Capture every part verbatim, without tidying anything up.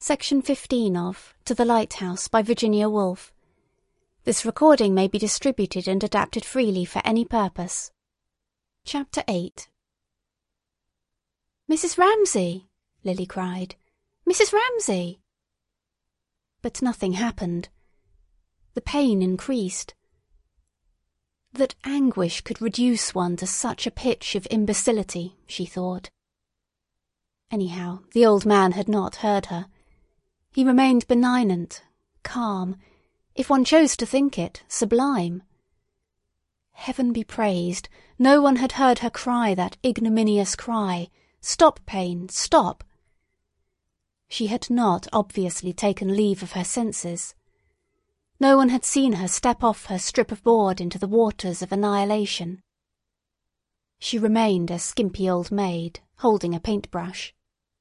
Section fifteen of To the Lighthouse by Virginia Woolf. This recording may be distributed and adapted freely for any purpose. Chapter eight. "Missus Ramsay!" Lily cried. "Missus Ramsay!" But nothing happened. The pain increased. That anguish could reduce one to such a pitch of imbecility, she thought. Anyhow, the old man had not heard her. He remained benignant, calm, if one chose to think it, sublime. Heaven be praised, no one had heard her cry that ignominious cry, "Stop, pain, stop!" She had not obviously taken leave of her senses. No one had seen her step off her strip of board into the waters of annihilation. She remained a skimpy old maid, holding a paintbrush.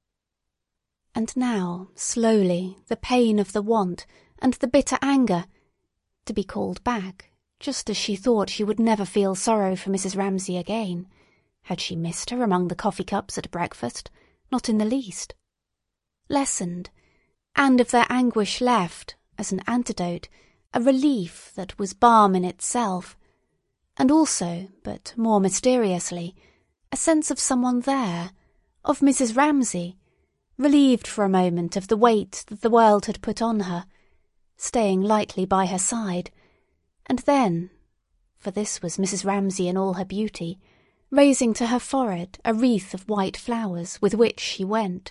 And now, slowly, the pain of the want, and the bitter anger, to be called back, just as she thought she would never feel sorrow for Missus Ramsay again. Had she missed her among the coffee cups at breakfast? Not in the least. Lessened, and of their anguish left, as an antidote, a relief that was balm in itself, and also, but more mysteriously, a sense of someone there, of Missus Ramsay, relieved for a moment of the weight that the world had put on her, staying lightly by her side, and then, for this was Missus Ramsay in all her beauty, raising to her forehead a wreath of white flowers with which she went.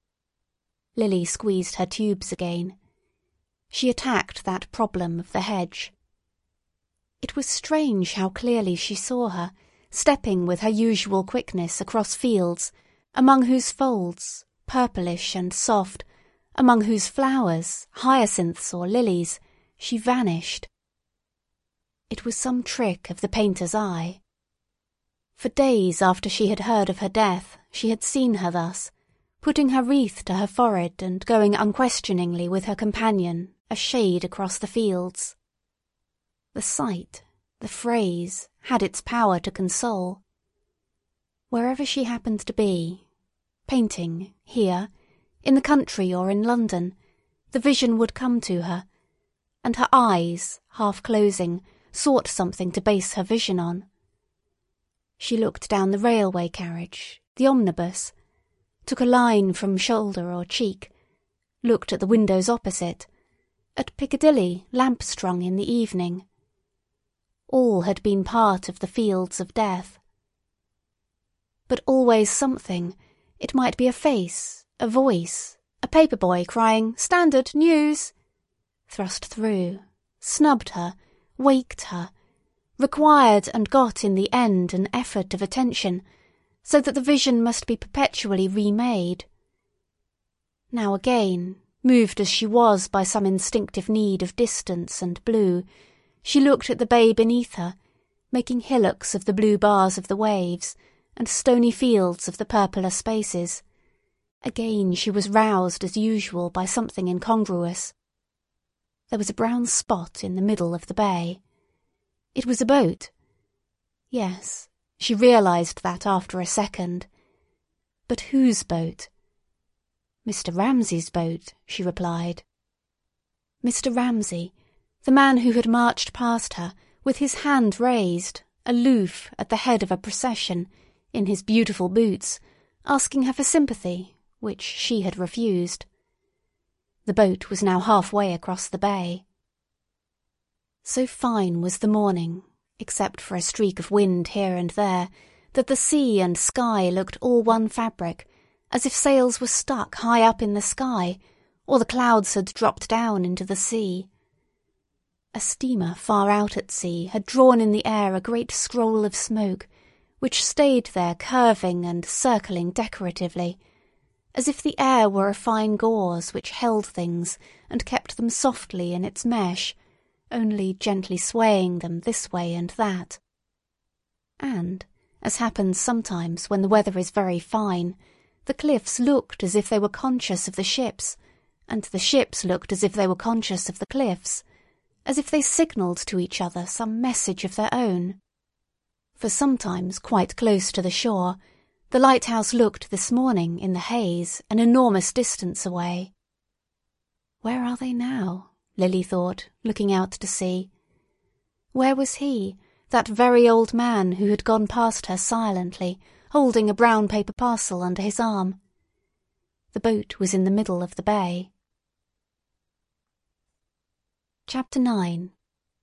Lily squeezed her tubes again. She attacked that problem of the hedge. It was strange how clearly she saw her, stepping with her usual quickness across fields, among whose folds, purplish and soft, among whose flowers, hyacinths or lilies, she vanished. It was some trick of the painter's eye. For days after she had heard of her death, she had seen her thus, putting her wreath to her forehead and going unquestioningly with her companion, a shade across the fields. The sight, the phrase, had its power to console. Wherever she happened to be, painting, here, in the country or in London, the vision would come to her, and her eyes, half closing, sought something to base her vision on. She looked down the railway carriage, the omnibus, took a line from shoulder or cheek, looked at the windows opposite, at Piccadilly lamp-strung in the evening. All had been part of the fields of death. But always something, it might be a face, a voice, a paper boy crying, "Standard News!" thrust through, snubbed her, waked her, required and got in the end an effort of attention, so that the vision must be perpetually remade. Now again, moved as she was by some instinctive need of distance and blue, she looked at the bay beneath her, making hillocks of the blue bars of the waves, and stony fields of the purpler spaces. Again she was roused as usual by something incongruous. There was a brown spot in the middle of the bay. It was a boat. Yes, she realized that after a second. But whose boat? Mister Ramsay's boat, she replied. Mister Ramsay, the man who had marched past her, with his hand raised, aloof, at the head of a procession, in his beautiful boots, asking her for sympathy, which she had refused. The boat was now halfway across the bay. So fine was the morning, except for a streak of wind here and there, that the sea and sky looked all one fabric, as if sails were stuck high up in the sky, or the clouds had dropped down into the sea. A steamer far out at sea had drawn in the air a great scroll of smoke, which stayed there curving and circling decoratively, as if the air were a fine gauze which held things and kept them softly in its mesh, only gently swaying them this way and that. And, as happens sometimes when the weather is very fine, the cliffs looked as if they were conscious of the ships, and the ships looked as if they were conscious of the cliffs, as if they signalled to each other some message of their own. For sometimes quite close to the shore, the lighthouse looked this morning in the haze an enormous distance away. Where are they now? Lily thought, looking out to sea. Where was he, that very old man who had gone past her silently, holding a brown paper parcel under his arm? The boat was in the middle of the bay. Chapter nine.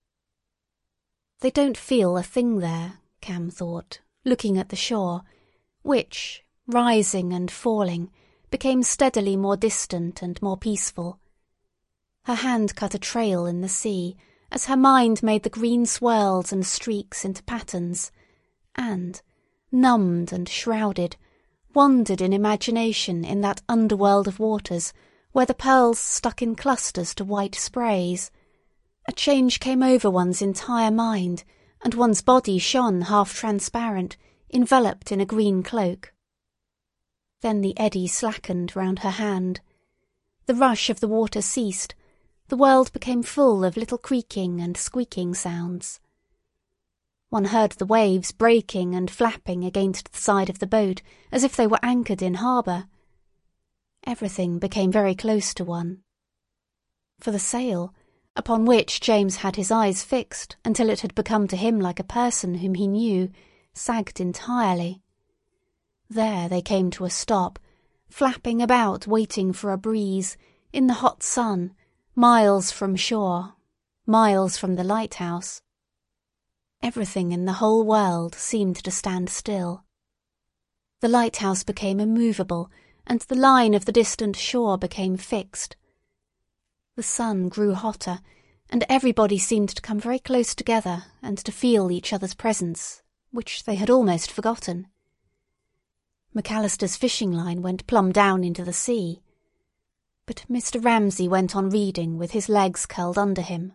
They don't feel a thing there, Cam thought, looking at the shore, which, rising and falling, became steadily more distant and more peaceful. Her hand cut a trail in the sea as her mind made the green swirls and streaks into patterns, and, numbed and shrouded, wandered in imagination in that underworld of waters where the pearls stuck in clusters to white sprays. A change came over one's entire mind, and one's body shone half-transparent, enveloped in a green cloak. Then the eddy slackened round her hand. The rush of the water ceased. The world became full of little creaking and squeaking sounds. One heard the waves breaking and flapping against the side of the boat as if they were anchored in harbour. Everything became very close to one. For the sail, upon which James had his eyes fixed until it had become to him like a person whom he knew, sagged entirely. There they came to a stop, flapping about waiting for a breeze, in the hot sun, miles from shore, miles from the lighthouse. Everything in the whole world seemed to stand still. The lighthouse became immovable, and the line of the distant shore became fixed. The sun grew hotter, and everybody seemed to come very close together and to feel each other's presence, which they had almost forgotten. McAllister's fishing line went plumb down into the sea. But Mister Ramsay went on reading with his legs curled under him.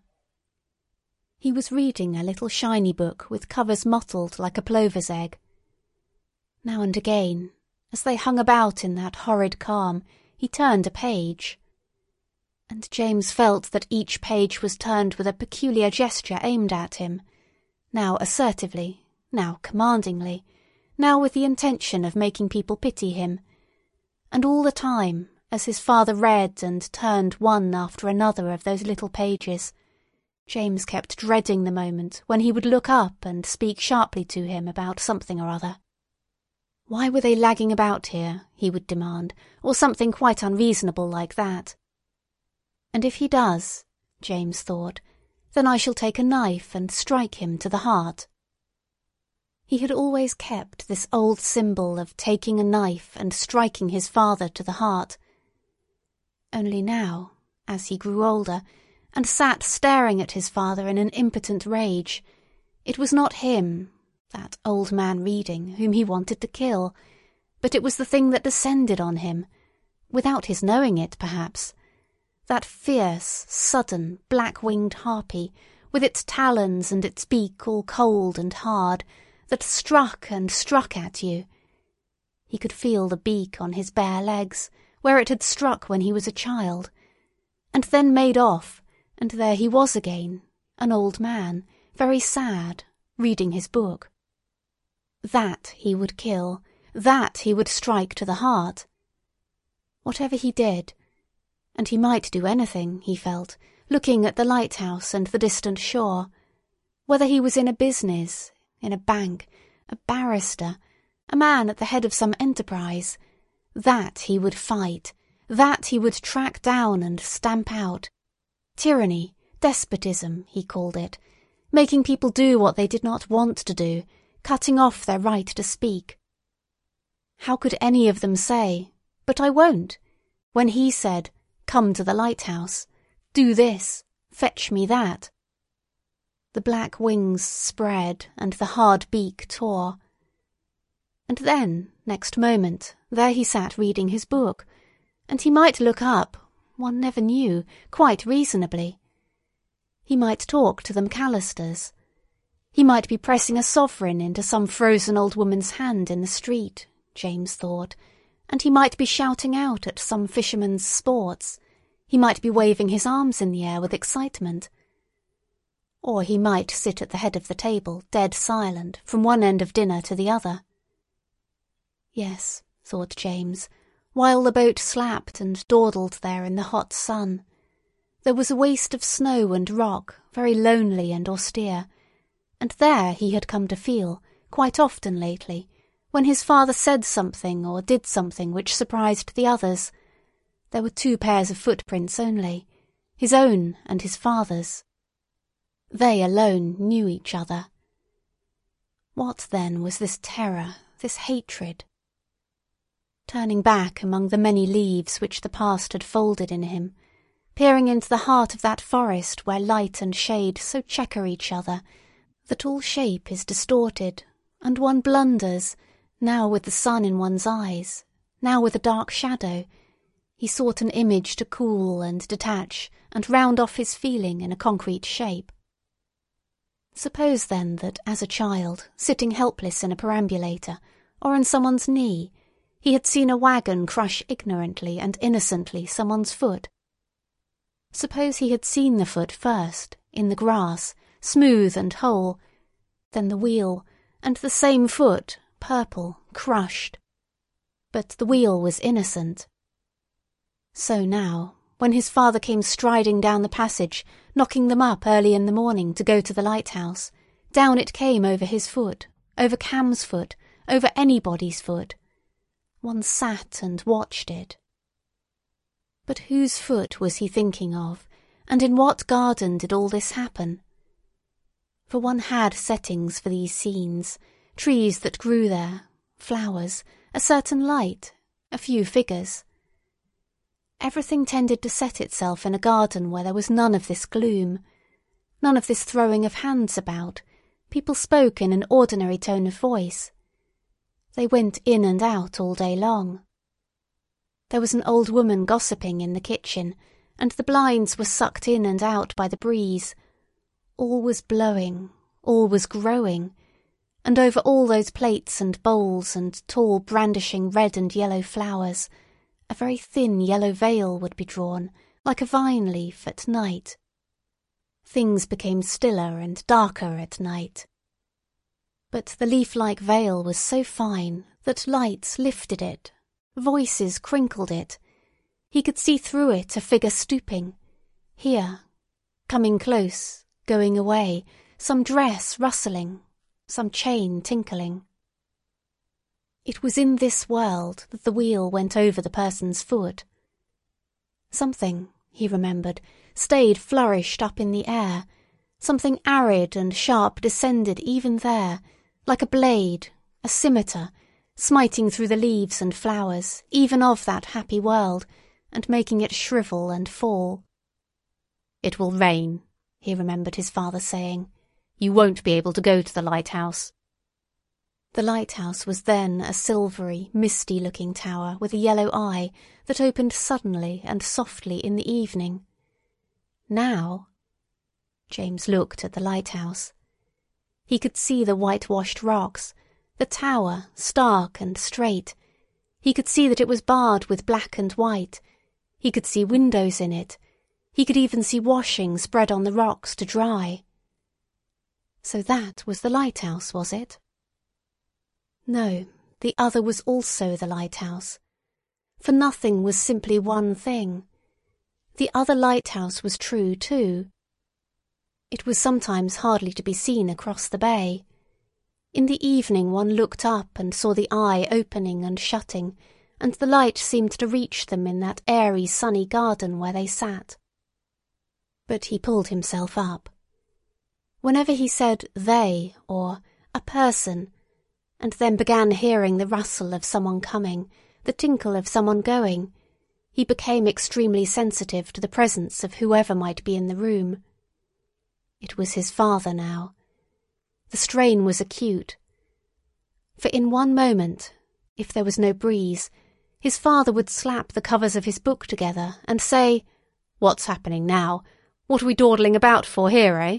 He was reading a little shiny book with covers mottled like a plover's egg. Now and again, as they hung about in that horrid calm, he turned a page. And James felt that each page was turned with a peculiar gesture aimed at him, now assertively, now commandingly, now with the intention of making people pity him, and all the time, as his father read and turned one after another of those little pages, James kept dreading the moment when he would look up and speak sharply to him about something or other. Why were they lagging about here, he would demand, or something quite unreasonable like that. And if he does, James thought, then I shall take a knife and strike him to the heart. He had always kept this old symbol of taking a knife and striking his father to the heart. Only now, as he grew older, and sat staring at his father in an impotent rage, it was not him, that old man reading, whom he wanted to kill, but it was the thing that descended on him, without his knowing it, perhaps, that fierce, sudden, black-winged harpy, with its talons and its beak all cold and hard, that struck and struck at you. He could feel the beak on his bare legs, where it had struck when he was a child, and then made off, and there he was again, an old man, very sad, reading his book. That he would kill, that he would strike to the heart. Whatever he did, and he might do anything, he felt, looking at the lighthouse and the distant shore, whether he was in a business, in a bank, a barrister, a man at the head of some enterprise, that he would fight, that he would track down and stamp out. Tyranny, despotism, he called it, making people do what they did not want to do, cutting off their right to speak. How could any of them say, "But I won't," when he said, "Come to the lighthouse, do this, fetch me that"? The black wings spread and the hard beak tore. And then, next moment, there he sat reading his book, and he might look up, one never knew, quite reasonably. He might talk to the McAllisters. He might be pressing a sovereign into some frozen old woman's hand in the street, James thought, and he might be shouting out at some fisherman's sports. He might be waving his arms in the air with excitement. Or he might sit at the head of the table, dead silent, from one end of dinner to the other. Yes, thought James, while the boat slapped and dawdled there in the hot sun, There was a waste of snow and rock, very lonely and austere, and there he had come to feel, quite often lately, when his father said something or did something which surprised the others. There were two pairs of footprints only, his own and his father's. They alone knew each other. What then was this terror, this hatred? Turning back among the many leaves which the past had folded in him, peering into the heart of that forest where light and shade so chequer each other that all shape is distorted, and one blunders, now with the sun in one's eyes, now with a dark shadow, he sought an image to cool and detach and round off his feeling in a concrete shape. Suppose then that as a child, sitting helpless in a perambulator, or on someone's knee, he had seen a wagon crush ignorantly and innocently someone's foot. Suppose he had seen the foot first, in the grass, smooth and whole, then the wheel, and the same foot, purple, crushed. But the wheel was innocent. So now, when his father came striding down the passage, knocking them up early in the morning to go to the lighthouse, down it came over his foot, over Cam's foot, over anybody's foot. One sat and watched it. But whose foot was he thinking of, and in what garden did all this happen? For one had settings for these scenes, trees that grew there, flowers, a certain light, a few figures. Everything tended to set itself in a garden where there was none of this gloom, none of this throwing of hands about. People spoke in an ordinary tone of voice. They went in and out all day long. There was an old woman gossiping in the kitchen, and the blinds were sucked in and out by the breeze. All was blowing, all was growing, and over all those plates and bowls and tall brandishing red and yellow flowers, a very thin yellow veil would be drawn, like a vine leaf at night. Things became stiller and darker at night. But the leaf-like veil was so fine that lights lifted it, voices crinkled it. He could see through it a figure stooping, here, coming close, going away, some dress rustling, some chain tinkling. It was in this world that the wheel went over the person's foot. Something, he remembered, stayed flourished up in the air, something arid and sharp descended even there, like a blade, a scimitar, smiting through the leaves and flowers, even of that happy world, and making it shrivel and fall. "It will rain," he remembered his father saying. "You won't be able to go to the lighthouse." The lighthouse was then a silvery, misty-looking tower with a yellow eye that opened suddenly and softly in the evening. Now... James looked at the lighthouse. He could see the whitewashed rocks, the tower stark and straight. He could see that it was barred with black and white. He could see windows in it. He could even see washing spread on the rocks to dry. So that was the lighthouse, was it? No, the other was also the lighthouse. For nothing was simply one thing. The other lighthouse was true too. It was sometimes hardly to be seen across the bay. In the evening one looked up and saw the eye opening and shutting, and the light seemed to reach them in that airy sunny garden where they sat. But he pulled himself up. Whenever he said they or a person, and then began hearing the rustle of someone coming, the tinkle of someone going, he became extremely sensitive to the presence of whoever might be in the room. It was his father now. The strain was acute. For in one moment, if there was no breeze, his father would slap the covers of his book together and say, "What's happening now? What are we dawdling about for here, eh?"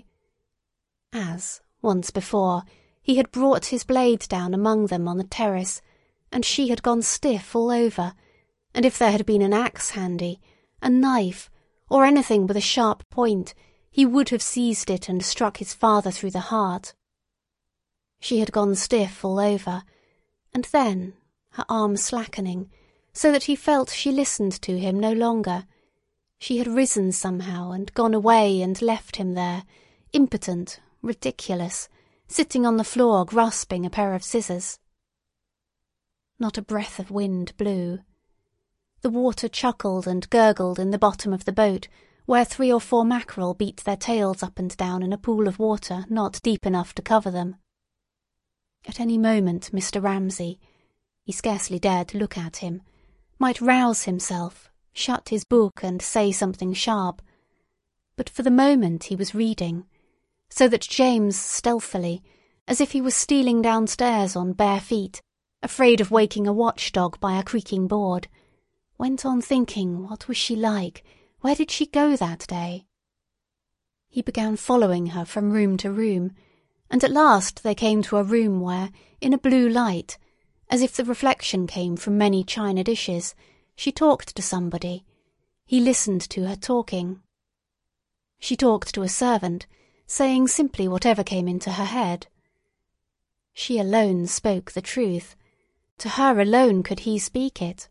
As, once before, he had brought his blade down among them on the terrace, and she had gone stiff all over, and if there had been an axe handy, a knife, or anything with a sharp point, he would have seized it and struck his father through the heart. She had gone stiff all over, and then, her arm slackening, so that he felt she listened to him no longer, She had risen somehow and gone away and left him there, impotent, ridiculous, sitting on the floor grasping a pair of scissors. Not a breath of wind blew. The water chuckled and gurgled in the bottom of the boat, where three or four mackerel beat their tails up and down in a pool of water not deep enough to cover them. At any moment Mister Ramsay—he scarcely dared to look at him—might rouse himself, shut his book and say something sharp. But for the moment he was reading, so that James stealthily, as if he was stealing downstairs on bare feet, afraid of waking a watchdog by a creaking board, went on thinking what was she like, where did she go that day? He began following her from room to room, and at last they came to a room where, in a blue light, as if the reflection came from many china dishes, she talked to somebody. He listened to her talking. She talked to a servant, saying simply whatever came into her head. She alone spoke the truth. To her alone could he speak it.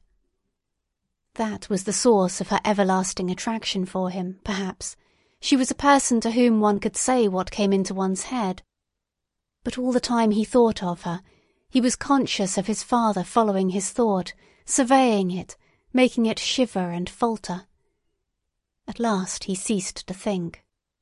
That was the source of her everlasting attraction for him, perhaps. She was a person to whom one could say what came into one's head. But all the time he thought of her, he was conscious of his father following his thought, surveying it, making it shiver and falter. At last he ceased to think.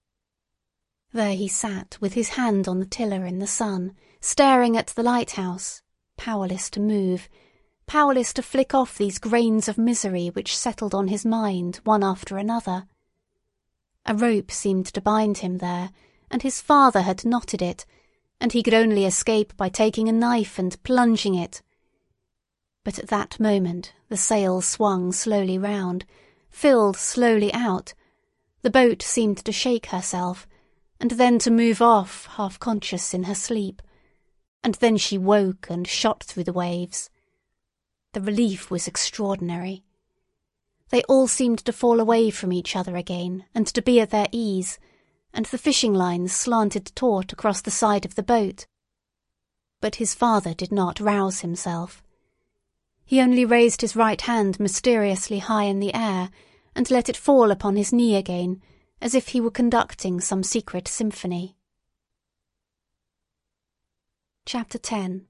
There he sat with his hand on the tiller in the sun, staring at the lighthouse, powerless to move, powerless to flick off these grains of misery which settled on his mind one after another. A rope seemed to bind him there, and his father had knotted it, and he could only escape by taking a knife and plunging it. But at that moment the sail swung slowly round, filled slowly out. The boat seemed to shake herself, and then to move off, half-conscious in her sleep. And then she woke and shot through the waves. The relief was extraordinary. They all seemed to fall away from each other again, and to be at their ease, and the fishing lines slanted taut across the side of the boat. But his father did not rouse himself. He only raised his right hand mysteriously high in the air, and let it fall upon his knee again, as if he were conducting some secret symphony. Chapter ten.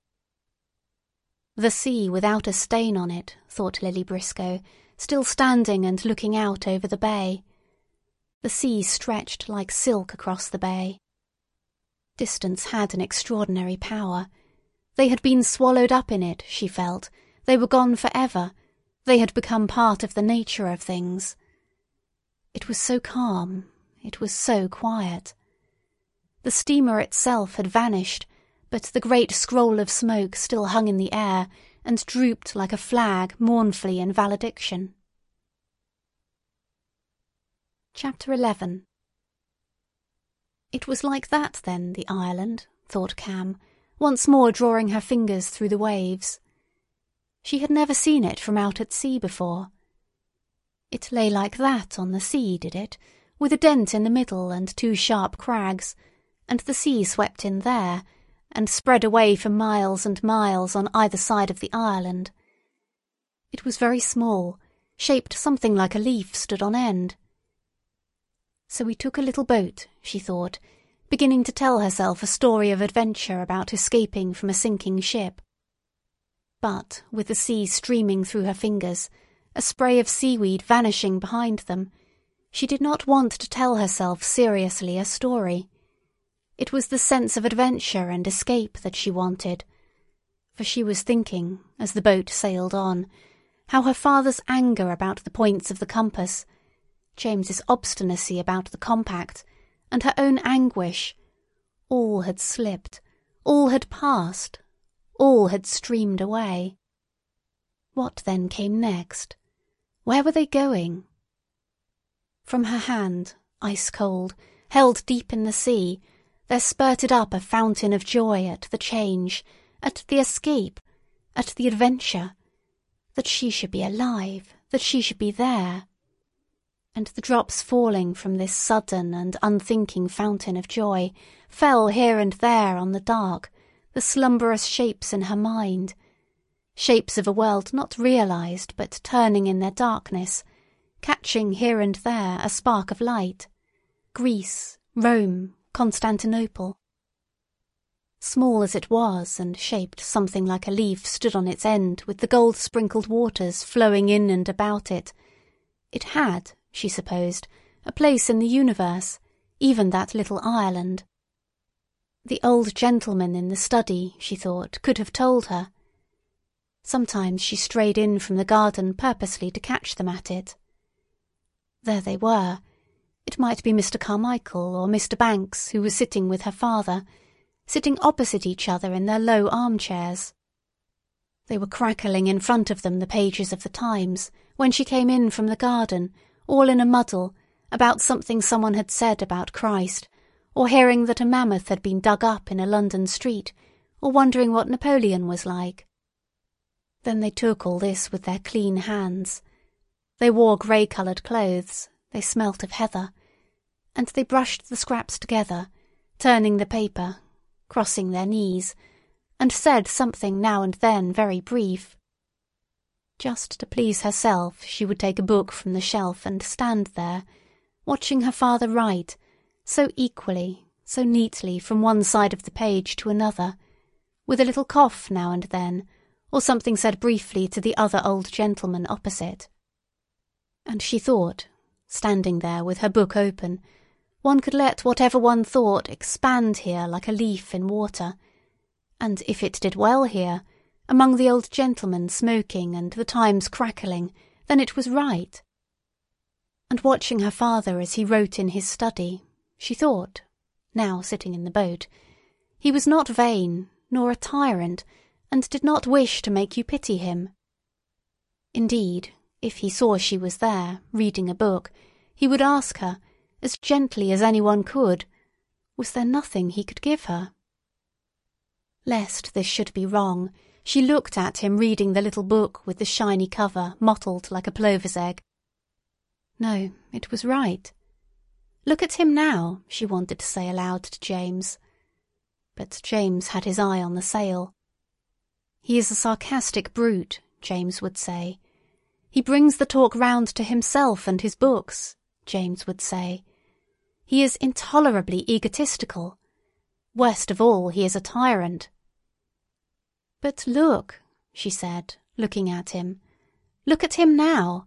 The sea without a stain on it, thought Lily Briscoe, still standing and looking out over the bay. The sea stretched like silk across the bay. Distance had an extraordinary power. They had been swallowed up in it, she felt. They were gone for ever. They had become part of the nature of things. It was so calm. It was so quiet. The steamer itself had vanished, but the great scroll of smoke still hung in the air and drooped like a flag mournfully in valediction. Chapter eleven. It was like that, then, the Ireland, thought Cam, once more drawing her fingers through the waves. She had never seen it from out at sea before. It lay like that on the sea, did it, with a dent in the middle and two sharp crags, and the sea swept in there, and spread away for miles and miles on either side of the Ireland. It was very small, shaped something like a leaf stood on end. So we took a little boat, she thought, beginning to tell herself a story of adventure about escaping from a sinking ship. But, with the sea streaming through her fingers, a spray of seaweed vanishing behind them, she did not want to tell herself seriously a story. It was the sense of adventure and escape that she wanted, for she was thinking, as the boat sailed on, how her father's anger about the points of the compass, James's obstinacy about the compact, and her own anguish, all had slipped, all had passed, all had streamed away. What then came next? Where were they going? From her hand, ice-cold, held deep in the sea, there spurted up a fountain of joy at the change, at the escape, at the adventure, that she should be alive, that she should be there. And the drops falling from this sudden and unthinking fountain of joy fell here and there on the dark, the slumberous shapes in her mind, shapes of a world not realized but turning in their darkness, catching here and there a spark of light. Greece, Rome, Constantinople. Small as it was, and shaped something like a leaf stood on its end with the gold-sprinkled waters flowing in and about it. It had, she supposed, a place in the universe, even that little Ireland. The old gentleman in the study, she thought, could have told her. Sometimes she strayed in from the garden purposely to catch them at it. There they were. It might be Mister Carmichael or Mister Banks who was sitting with her father, sitting opposite each other in their low armchairs. They were crackling in front of them the pages of the Times when she came in from the garden, all in a muddle, about something someone had said about Christ, or hearing that a mammoth had been dug up in a London street, or wondering what Napoleon was like. Then they took all this with their clean hands. They wore grey-coloured clothes, they smelt of heather, and they brushed the scraps together, turning the paper, crossing their knees, and said something now and then very brief. Just to please herself, she would take a book from the shelf and stand there, watching her father write, so equally, so neatly from one side of the page to another, with a little cough now and then, or something said briefly to the other old gentleman opposite. And she thought, standing there with her book open, one could let whatever one thought expand here like a leaf in water, and if it did well here, among the old gentlemen smoking and the Times crackling, then it was right. And watching her father as he wrote in his study, she thought, now sitting in the boat, he was not vain, nor a tyrant, and did not wish to make you pity him. Indeed, if he saw she was there, reading a book, he would ask her, as gently as anyone could, was there nothing he could give her? Lest this should be wrong, she looked at him reading the little book with the shiny cover mottled like a plover's egg. No, it was right. Look at him now, she wanted to say aloud to James. But James had his eye on the sail. He is a sarcastic brute, James would say. He brings the talk round to himself and his books, James would say. He is intolerably egotistical. Worst of all, he is a tyrant. But look, she said, looking at him. Look at him now.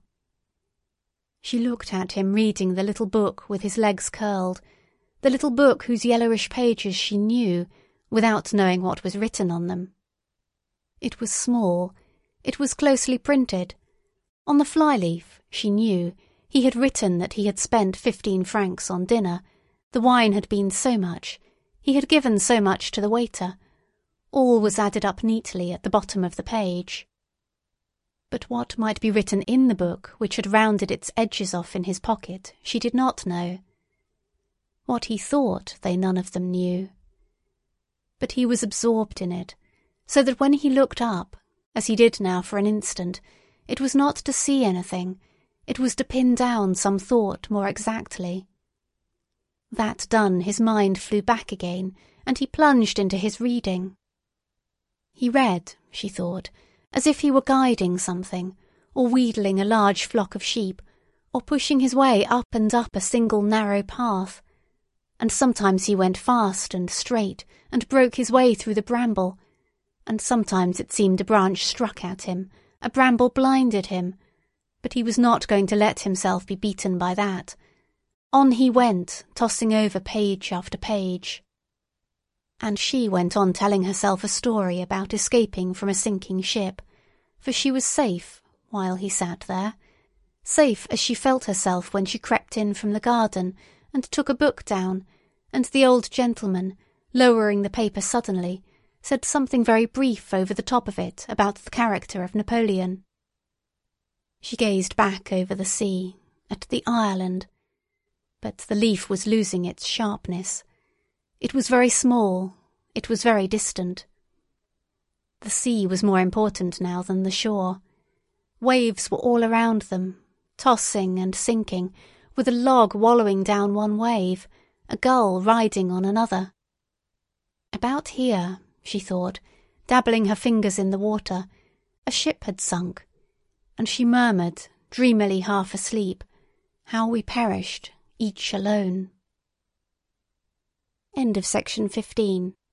She looked at him reading the little book with his legs curled, the little book whose yellowish pages she knew, without knowing what was written on them. It was small. It was closely printed. On the flyleaf, she knew, he had written that he had spent fifteen francs on dinner, the wine had been so much, he had given so much to the waiter. All was added up neatly at the bottom of the page. But what might be written in the book which had rounded its edges off in his pocket, she did not know. What he thought, they none of them knew. But he was absorbed in it, so that when he looked up, as he did now for an instant, it was not to see anything, it was to pin down some thought more exactly. That done, his mind flew back again, and he plunged into his reading. He read, she thought, as if he were guiding something, or wheedling a large flock of sheep, or pushing his way up and up a single narrow path. And sometimes he went fast and straight, and broke his way through the bramble, and sometimes it seemed a branch struck at him, a bramble blinded him, but he was not going to let himself be beaten by that. On he went, tossing over page after page. And she went on telling herself a story about escaping from a sinking ship, for she was safe while he sat there, safe as she felt herself when she crept in from the garden and took a book down, and the old gentleman, lowering the paper suddenly, said something very brief over the top of it about the character of Napoleon. She gazed back over the sea, at the Ireland, but the leaf was losing its sharpness. It was very small, it was very distant. The sea was more important now than the shore. Waves were all around them, tossing and sinking, with a log wallowing down one wave, a gull riding on another. About here, she thought, dabbling her fingers in the water, a ship had sunk, and she murmured, dreamily half asleep, how we perished, each alone. End of section fifteen.